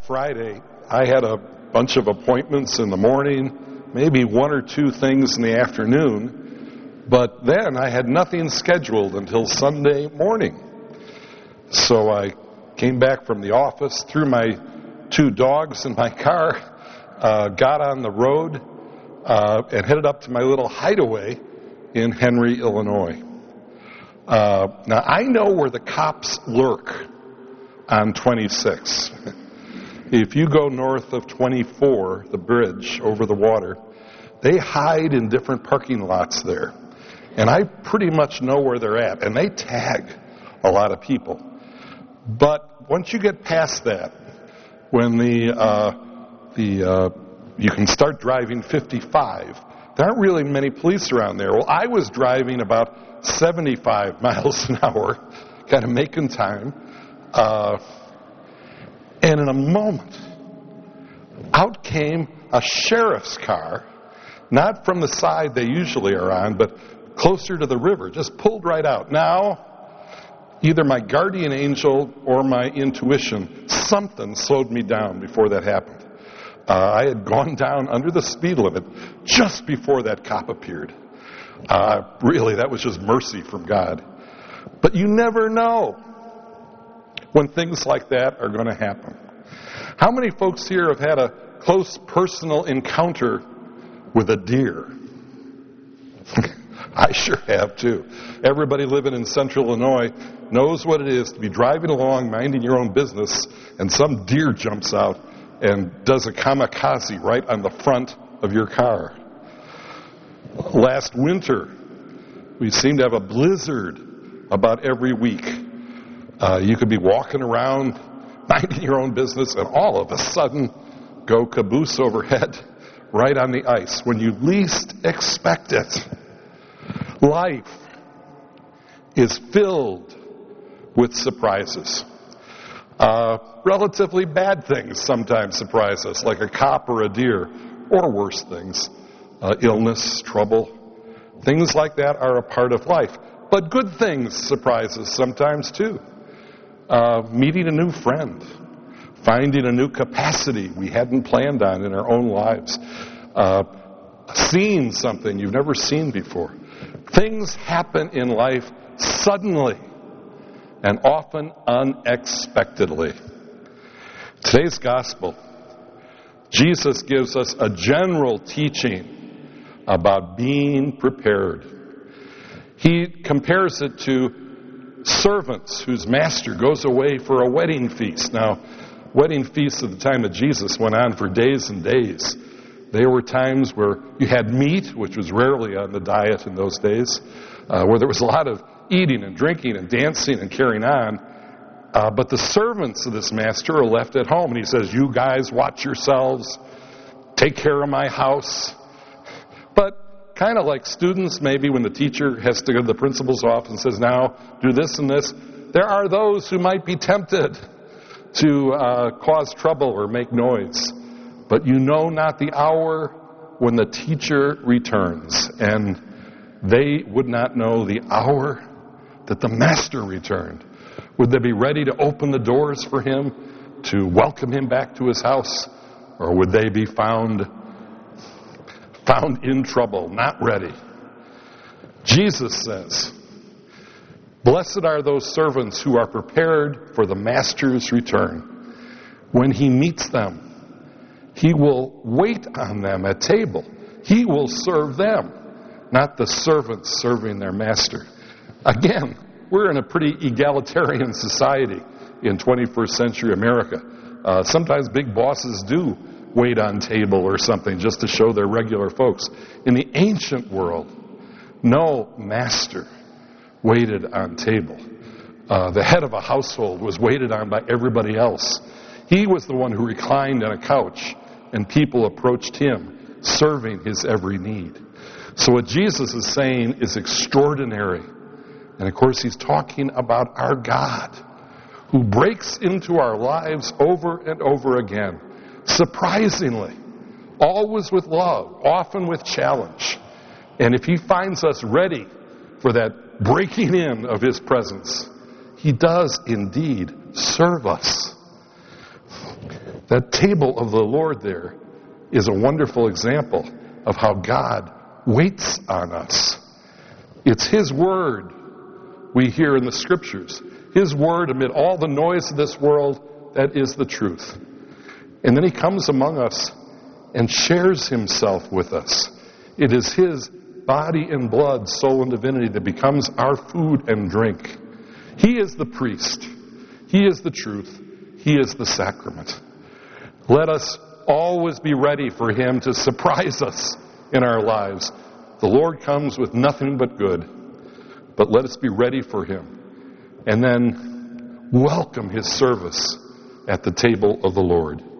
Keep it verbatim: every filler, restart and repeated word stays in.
Friday, I had a bunch of appointments in the morning, maybe one or two things in the afternoon, but then I had nothing scheduled until Sunday morning. So I came back from the office, threw my two dogs in my car, uh, got on the road, uh, and headed up to my little hideaway in Henry, Illinois. Uh, now, I know where the cops lurk on twenty-six. If you go north of twenty-four, the bridge over the water, they hide in different parking lots there. And I pretty much know where they're at. And they tag a lot of people. But once you get past that, when the uh, the uh, you can start driving fifty-five, there aren't really many police around there. Well, I was driving about seventy-five miles an hour, kind of making time. Uh, and in a moment, out came a sheriff's car, not from the side they usually are on, but closer to the river, just pulled right out. Now, either my guardian angel or my intuition, something slowed me down before that happened. Uh, I had gone down under the speed limit just before that cop appeared. Uh, really, that was just mercy from God. But you never know when things like that are going to happen. How many folks here have had a close personal encounter with a deer? I sure have too. Everybody living in central Illinois knows what it is to be driving along, minding your own business, and some deer jumps out and does a kamikaze right on the front of your car. Last winter, we seemed to have a blizzard about every week. Uh, you could be walking around, minding your own business, and all of a sudden go caboose overhead right on the ice when you least expect it. Life is filled with surprises. Uh, relatively bad things sometimes surprise us, like a cop or a deer, or worse things, uh, illness, trouble. Things like that are a part of life. But good things surprise us sometimes too. Uh, meeting a new friend, finding a new capacity we hadn't planned on in our own lives, uh, seeing something you've never seen before. Things happen in life suddenly and often unexpectedly. Today's gospel, Jesus gives us a general teaching about being prepared. He compares it to servants whose master goes away for a wedding feast. Now, wedding feasts at the time of Jesus went on for days and days. There were times where you had meat, which was rarely on the diet in those days, uh, where there was a lot of eating and drinking and dancing and carrying on. Uh, but the servants of this master are left at home. And he says, you guys watch yourselves, take care of my house. But kind of like students, maybe when the teacher has to go to the principal's office and says, now do this and this, there are those who might be tempted to uh, cause trouble or make noise. But you know not the hour when the teacher returns. And they would not know the hour that the master returned. Would they be ready to open the doors for him, to welcome him back to his house? Or would they be found found in trouble, not ready? Jesus says, blessed are those servants who are prepared for the master's return. When he meets them, he will wait on them at table. He will serve them, not the servants serving their master. Again, we're in a pretty egalitarian society in twenty-first century America. Uh, sometimes big bosses do wait on table or something just to show their regular folks. In the ancient world, no master waited on table. Uh, the head of a household was waited on by everybody else. He was the one who reclined on a couch, and people approached him, serving his every need. So what Jesus is saying is extraordinary. And of course, he's talking about our God, who breaks into our lives over and over again, surprisingly, always with love, often with challenge. And if he finds us ready for that breaking in of his presence, he does indeed serve us. That table of the Lord there is a wonderful example of how God waits on us. It's His word we hear in the Scriptures. His word amid all the noise of this world, that is the truth. And then He comes among us and shares Himself with us. It is His body and blood, soul and divinity that becomes our food and drink. He is the priest. He is the truth. He is the sacrament. Let us always be ready for Him to surprise us in our lives. The Lord comes with nothing but good, but let us be ready for Him. And then welcome His service at the table of the Lord.